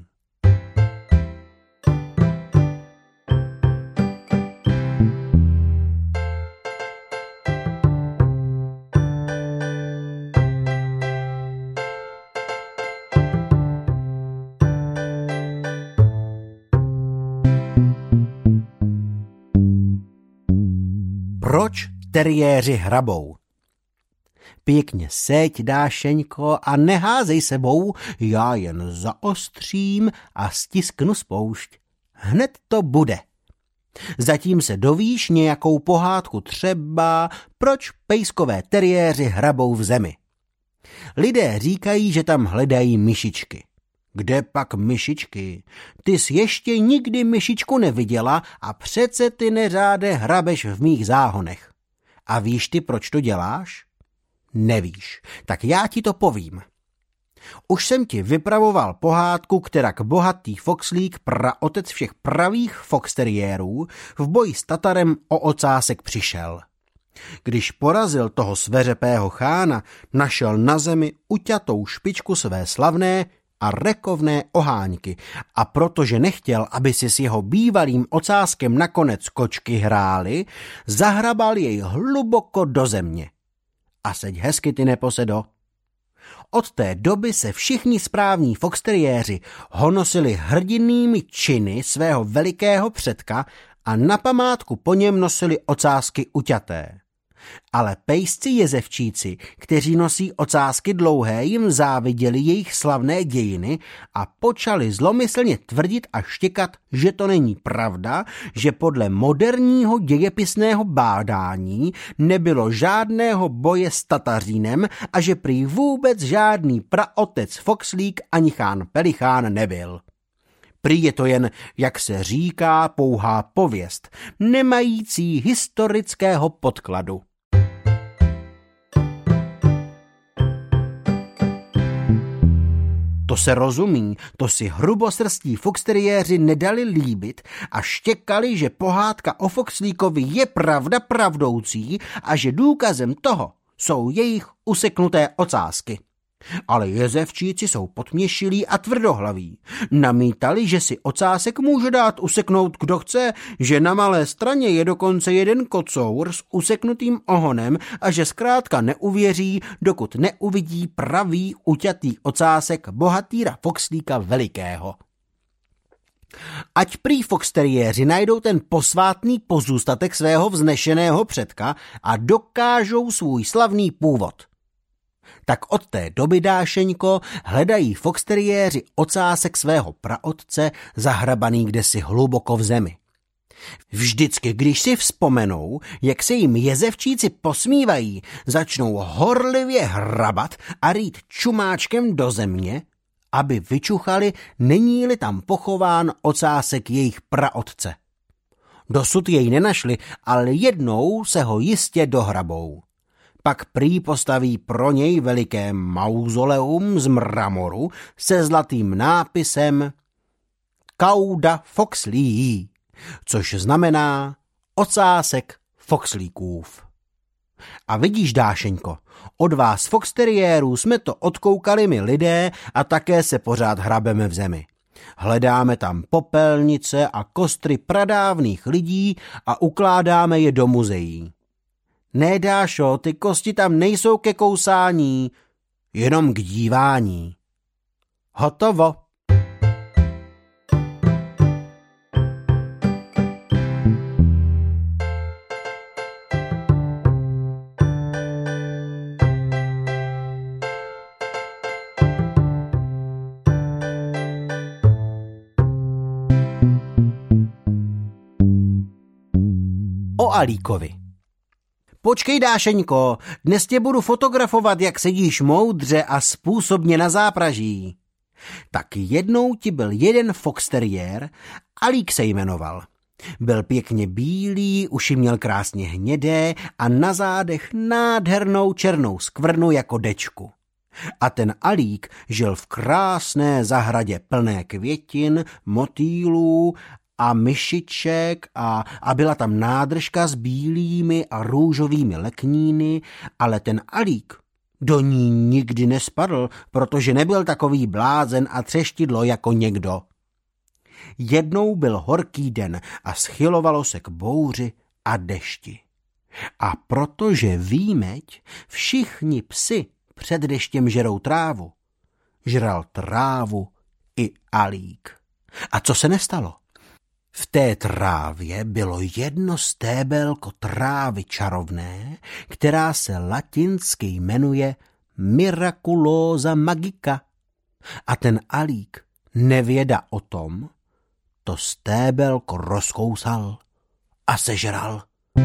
Proč teriéři hrabou? Pěkně seď, Dášeňko, a neházej sebou, já jen zaostřím a stisknu spoušť. Hned to bude. Zatím se dovíš nějakou pohádku, třeba proč pejskové teriéři hrabou v zemi. Lidé říkají, že tam hledají myšičky. Kde pak myšičky? Ty jsi ještě nikdy myšičku neviděla a přece ty neřáde hrabeš v mých záhonech. A víš ty, proč to děláš? Nevíš, tak já ti to povím. Už jsem ti vypravoval pohádku, kterak bohatý Foxlík, praotec všech pravých foxteriérů, v boji s Tatarem o ocásek přišel. Když porazil toho sveřepého chána, našel na zemi uťatou špičku své slavné a rekovné oháňky a protože nechtěl, aby si s jeho bývalým ocáskem nakonec kočky hrály, zahrabal jej hluboko do země. A seď hezky, ty neposedo. Od té doby se všichni správní foxteriéři honosili hrdinnými činy svého velikého předka a na památku po něm nosili ocásky uťaté. Ale pejsci jezevčíci, kteří nosí ocásky dlouhé, jim záviděli jejich slavné dějiny a počali zlomyslně tvrdit a štěkat, že to není pravda, že podle moderního dějepisného bádání nebylo žádného boje s Tatařínem a že prý vůbec žádný praotec Foxlík ani chán Pelichán nebyl. Prý je to jen, jak se říká, pouhá pověst, nemající historického podkladu. To se rozumí, to si hrubosrstí foxteriéři nedali líbit a štěkali, že pohádka o Foxlíkovi je pravda pravdoucí a že důkazem toho jsou jejich useknuté ocásky. Ale jezevčíci jsou potměšilí a tvrdohlaví. Namítali, že si ocásek může dát useknout kdo chce, že na Malé Straně je dokonce jeden kocour s useknutým ohonem a že zkrátka neuvěří, dokud neuvidí pravý uťatý ocásek bohatýra Foxlíka velikého. Ať prý foxteriéři najdou ten posvátný pozůstatek svého vznešeného předka a dokážou svůj slavný původ. Tak od té doby, Dášeňko, hledají foxteriéři ocásek svého praotce zahrabaný kdesi hluboko v zemi. Vždycky, když si vzpomenou, jak se jim jezevčíci posmívají, začnou horlivě hrabat a rýt čumáčkem do země, aby vyčuchali, není-li tam pochován ocásek jejich praotce. Dosud jej nenašli, ale jednou se ho jistě dohrabou. Pak prý postaví pro něj veliké mauzoleum z mramoru se zlatým nápisem Cauda Foxlii, což znamená ocásek Foxlíkův. A vidíš, Dášeňko, od vás foxteriérů jsme to odkoukali my lidé a také se pořád hrabeme v zemi. Hledáme tam popelnice a kostry pradávných lidí a ukládáme je do muzeí. Ne, Dášo, ty kosti tam nejsou ke kousání, jenom k dívání. Hotovo. O Alíkovi. Počkej, Dášeňko, dnes tě budu fotografovat, jak sedíš moudře a způsobně na zápraží. Tak jednou ti byl jeden foxteriér, Alík se jmenoval. Byl pěkně bílý, uši měl krásně hnědé a na zádech nádhernou černou skvrnu jako dečku. A ten Alík žil v krásné zahradě plné květin, motýlů a myšiček a, a byla tam nádržka s bílými a růžovými lekníny, ale ten Alík do ní nikdy nespadl, protože nebyl takový blázen a třeštidlo jako někdo. Jednou byl horký den a schylovalo se k bouři a dešti. A protože výmeď všichni psi před deštěm žerou trávu, žral trávu i Alík. A co se nestalo? V té trávě bylo jedno stébelko trávy čarovné, která se latinsky jmenuje Miraculosa magica. A ten Alík, nevěda o tom, to stébelko rozkousal a sežral.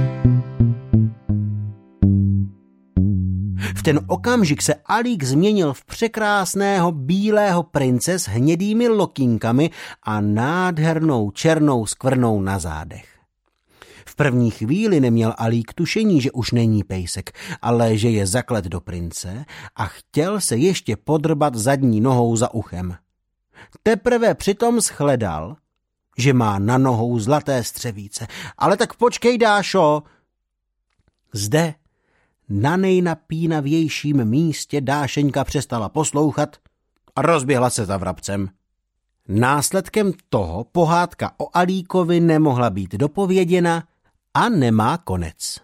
V ten okamžik se Alík změnil v překrásného bílého prince s hnědými lokýnkami a nádhernou černou skvrnou na zádech. V první chvíli neměl Alík tušení, že už není pejsek, ale že je zaklet do prince a chtěl se ještě podrbat zadní nohou za uchem. Teprve přitom shledal, že má na nohou zlaté střevíce. Ale tak počkej, Dášo. Zde na nejnapínavějším místě Dášeňka přestala poslouchat a rozběhla se za vrabcem. Následkem toho pohádka o Alíkovi nemohla být dopověděna a nemá konec.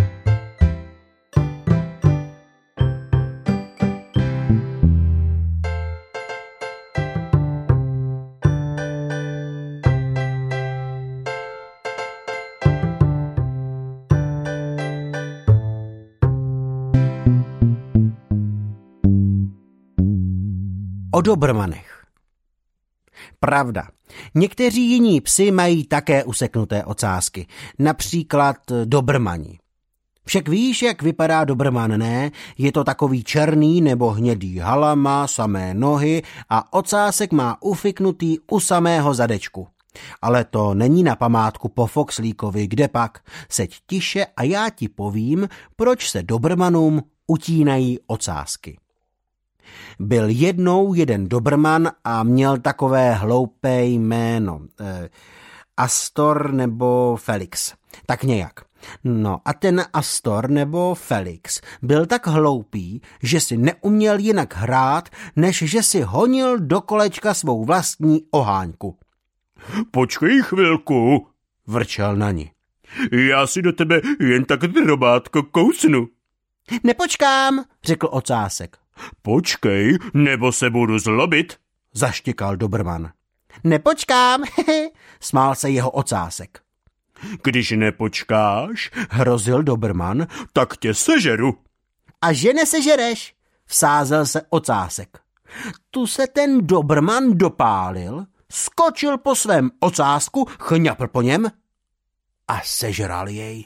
O dobrmanech. Pravda, někteří jiní psi mají také useknuté ocásky, například dobrmani. Však víš, jak vypadá dobrman, ne? Je to takový černý nebo hnědý halama, samé nohy a ocásek má ufiknutý u samého zadečku. Ale to není na památku po Foxlíkovi, kde pak? Seď tiše a já ti povím, proč se dobrmanům utínají ocásky. Byl jednou jeden dobrman a měl takové hloupé jméno. Eh, Astor nebo Felix. Tak nějak. No a ten Astor nebo Felix byl tak hloupý, že si neuměl jinak hrát, než že si honil do kolečka svou vlastní oháňku. Počkej chvilku, vrčel na ní. Já si do tebe jen tak drobátko kousnu. Nepočkám, řekl ocásek. Počkej, nebo se budu zlobit, zaštěkal dobrman. Nepočkám, smál se jeho ocásek. Když nepočkáš, hrozil dobrman, tak tě sežeru. A že nesežereš, vsázel se ocásek. Tu se ten dobrman dopálil, skočil po svém ocásku, chňapl po něm a sežral jej.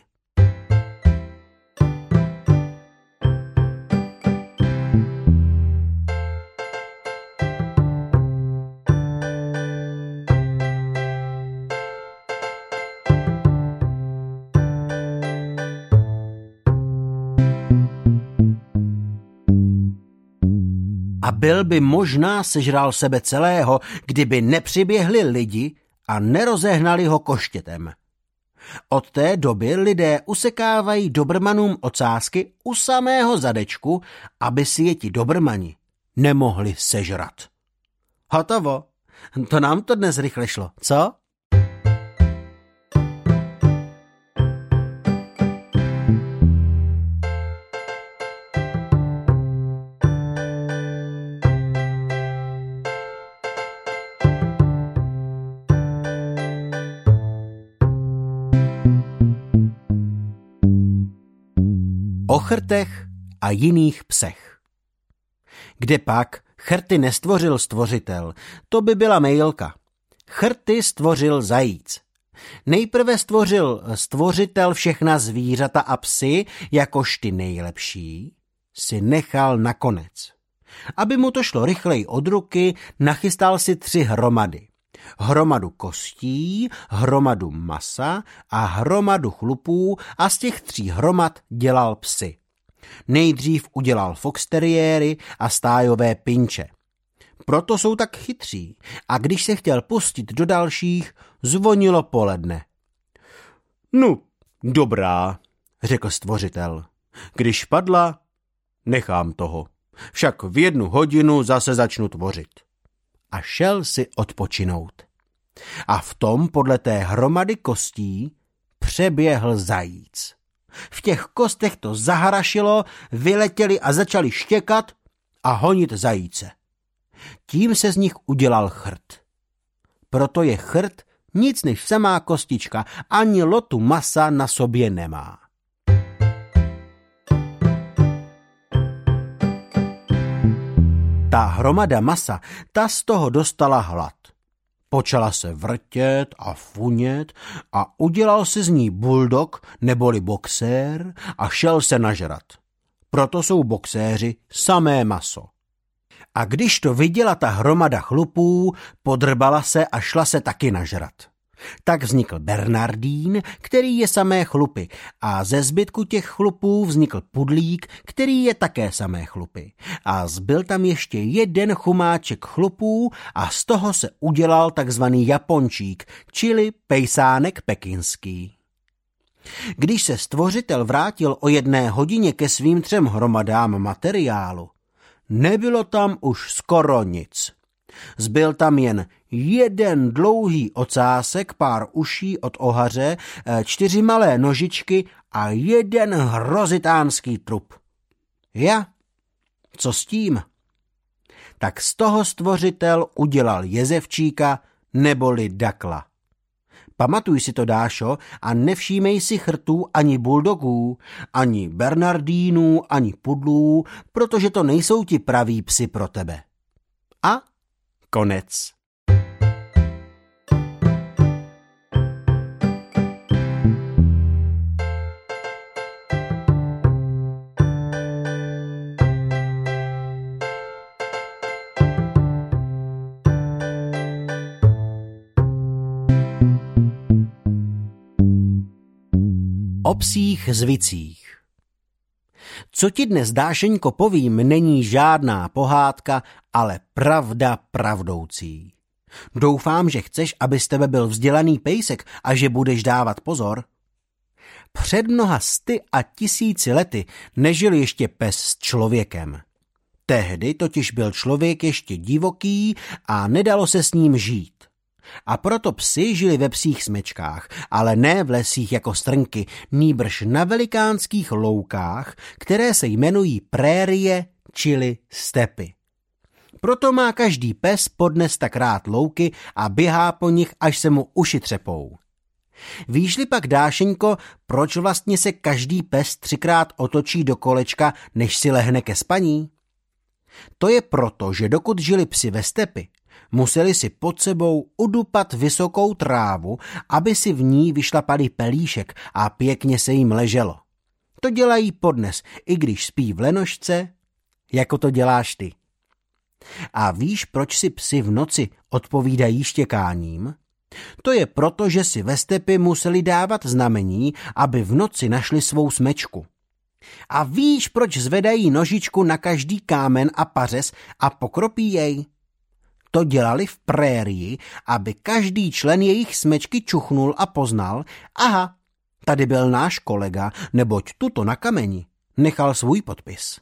A byl by možná sežral sebe celého, kdyby nepřiběhli lidi a nerozehnali ho koštětem. Od té doby lidé usekávají dobrmanům ocásky u samého zadečku, aby si je ti dobrmani nemohli sežrat. Hotovo. To nám to dnes rychle šlo, co? O chrtech a jiných psech. Kde pak chrty nestvořil stvořitel, to by byla mejlka. Chrty stvořil zajíc. Nejprve stvořil stvořitel všechna zvířata a psy, jakož ty nejlepší, si nechal nakonec. Aby mu to šlo rychleji od ruky, nachystal si tři hromady. Hromadu kostí, hromadu masa a hromadu chlupů a z těch tří hromad dělal psy. Nejdřív udělal foxteriéry a stájové pinče. Proto jsou tak chytří a když se chtěl pustit do dalších, zvonilo poledne. No, dobrá, řekl stvořitel. Když padla, nechám toho. Však v jednu hodinu zase začnu tvořit. A šel si odpočinout. A v tom podle té hromady kostí přeběhl zajíc. V těch kostech to zaharašilo, vyletěli a začali štěkat a honit zajíce. Tím se z nich udělal chrt. Proto je chrt nic než samá kostička, ani lotu masa na sobě nemá. Ta hromada masa, ta z toho dostala hlad. Počala se vrtět a funět a udělal si z ní buldog neboli boxér a šel se nažrat. Proto jsou boxéři samé maso. A když to viděla ta hromada chlupů, podrbala se a šla se taky nažrat. Tak vznikl Bernardín, který je samé chlupy, a ze zbytku těch chlupů vznikl Pudlík, který je také samé chlupy. A zbyl tam ještě jeden chumáček chlupů a z toho se udělal takzvaný Japončík, čili pejsánek pekinský. Když se stvořitel vrátil o jedné hodině ke svým třem hromadám materiálu, Nebylo tam už skoro nic. Zbyl tam jen jeden dlouhý ocásek, pár uší od ohaře, čtyři malé nožičky a jeden hrozitánský trup. Ja, co s tím? Tak z toho stvořitel udělal jezevčíka neboli dakla. Pamatuj si to, Dášo, a nevšímej si chrtů ani buldogů, ani bernardínů, ani pudlů, protože to nejsou ti praví psi pro tebe. A konec. O psích zvicích. Co ti dnes, Dášeňko, povím, není žádná pohádka, ale pravda pravdoucí. Doufám, že chceš, aby z tebe byl vzdělaný pejsek a že budeš dávat pozor. Před mnoha sty a tisíci lety nežil ještě pes s člověkem. Tehdy totiž byl člověk ještě divoký a nedalo se s ním žít. A proto psi žili ve psích smečkách, ale ne v lesích jako strnky, nýbrž na velikánských loukách, které se jmenují prérie, čili stepy. Proto má každý pes podnes tak rád louky a běhá po nich, až se mu uši třepou. Víš-li pak, Dášeňko, proč vlastně se každý pes třikrát otočí do kolečka, než si lehne ke spaní? To je proto, že dokud žili psi ve stepi, museli si pod sebou udupat vysokou trávu, aby si v ní vyšlapali pelíšek a pěkně se jim leželo. To dělají podnes, i když spí v lenošce, jako to děláš ty. A víš, proč si psi v noci odpovídají štěkáním? To je proto, že si ve stepi museli dávat znamení, aby v noci našli svou smečku. A víš, proč zvedají nožičku na každý kámen a pařez a pokropí jej? To dělali v prérii, aby každý člen jejich smečky čuchnul a poznal, aha, tady byl náš kolega, neboť tuto na kameni nechal svůj podpis.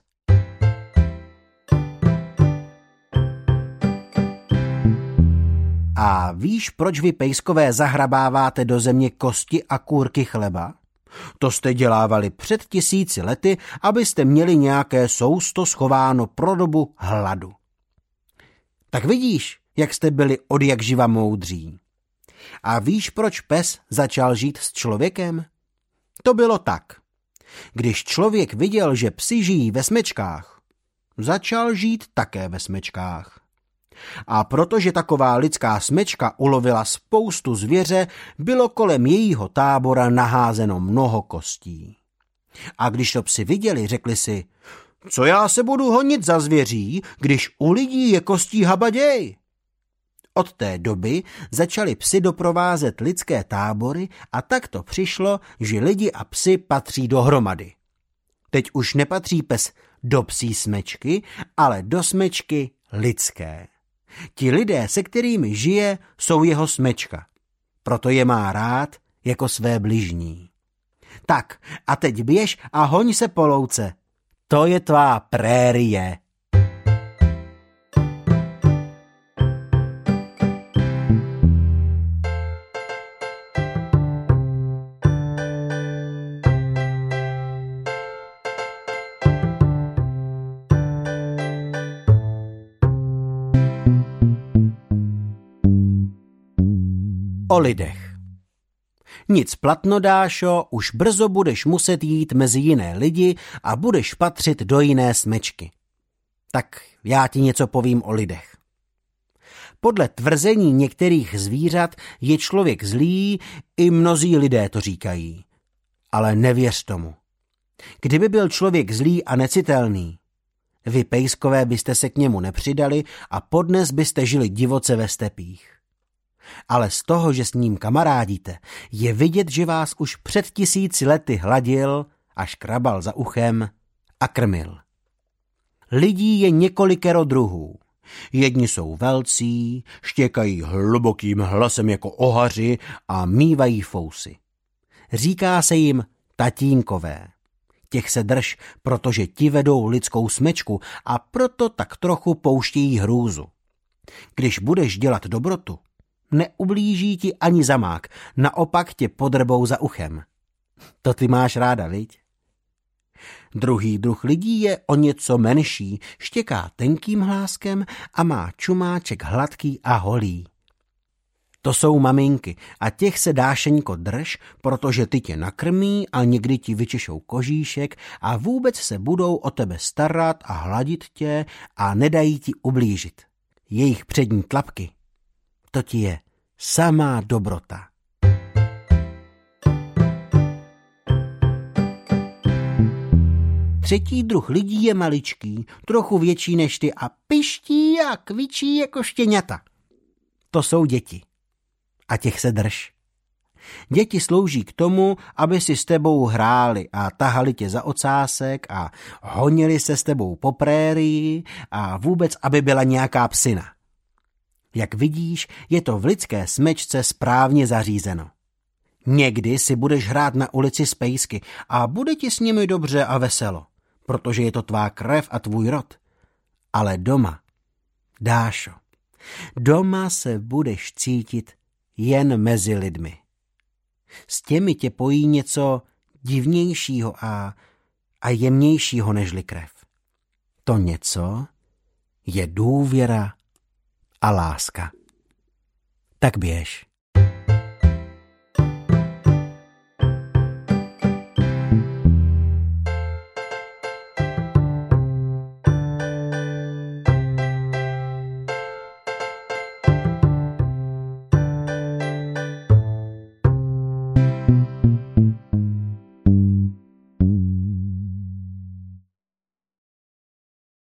A víš, proč vy pejskové zahrabáváte do země kosti a kůrky chleba? To jste dělávali před tisíci lety, abyste měli nějaké sousto schováno pro dobu hladu. Tak vidíš, jak jste byli odjakživa moudří. A víš, proč pes začal žít s člověkem? To bylo tak. Když člověk viděl, že psi žijí ve smečkách, začal žít také ve smečkách. A protože taková lidská smečka ulovila spoustu zvěře, bylo kolem jejího tábora naházeno mnoho kostí. A když to psi viděli, řekli si, co já se budu honit za zvěří, když u lidí je kostí habaděj? Od té doby začali psi doprovázet lidské tábory a tak to přišlo, že lidi a psi patří dohromady. Teď už nepatří pes do psí smečky, ale do smečky lidské. Ti lidé, se kterými žije, jsou jeho smečka. Proto je má rád jako své bližní. Tak a teď běž a hoň se po louce. To je tvá prérie. O lidech. Nic platno, Dášo, už brzo budeš muset jít mezi jiné lidi a budeš patřit do jiné smečky. Tak já ti něco povím o lidech. Podle tvrzení některých zvířat je člověk zlý, i mnozí lidé to říkají. Ale nevěř tomu. Kdyby byl člověk zlý a necitelný, vy pejskové byste se k němu nepřidali a podnes byste žili divoce ve stepích. Ale z toho, že s ním kamarádíte, je vidět, že vás už před tisíci lety hladil a škrabal za uchem a krmil. Lidí je několikero druhů. Jedni jsou velcí, štěkají hlubokým hlasem jako ohaři a mívají fousy. Říká se jim tatínkové. Těch se drž, protože ti vedou lidskou smečku a proto tak trochu pouštějí hrůzu. Když budeš dělat dobrotu, neublíží ti ani zamák, naopak tě podrbou za uchem. To ty máš ráda, viď? Druhý druh lidí je o něco menší, štěká tenkým hláskem a má čumáček hladký a holý. To jsou maminky a těch se dášeňko drž, protože ty tě nakrmí a někdy ti vyčešou kožíšek a vůbec se budou o tebe starat a hladit tě a nedají ti ublížit. Jejich přední tlapky, to ti je samá dobrota. Třetí druh lidí je maličký, trochu větší než ty a piští a kvičí jako štěňata. To jsou děti. A těch se drž. Děti slouží k tomu, aby si s tebou hráli a tahali tě za ocásek a honili se s tebou po prérii a vůbec, aby byla nějaká psina. Jak vidíš, je to v lidské smečce správně zařízeno. Někdy si budeš hrát na ulici s pejsky a bude ti s nimi dobře a veselo, protože je to tvá krev a tvůj rod. Ale doma, Dášo, doma se budeš cítit jen mezi lidmi. S těmi tě pojí něco divnějšího a, a jemnějšího nežli krev. To něco je důvěra a láska. Tak běž.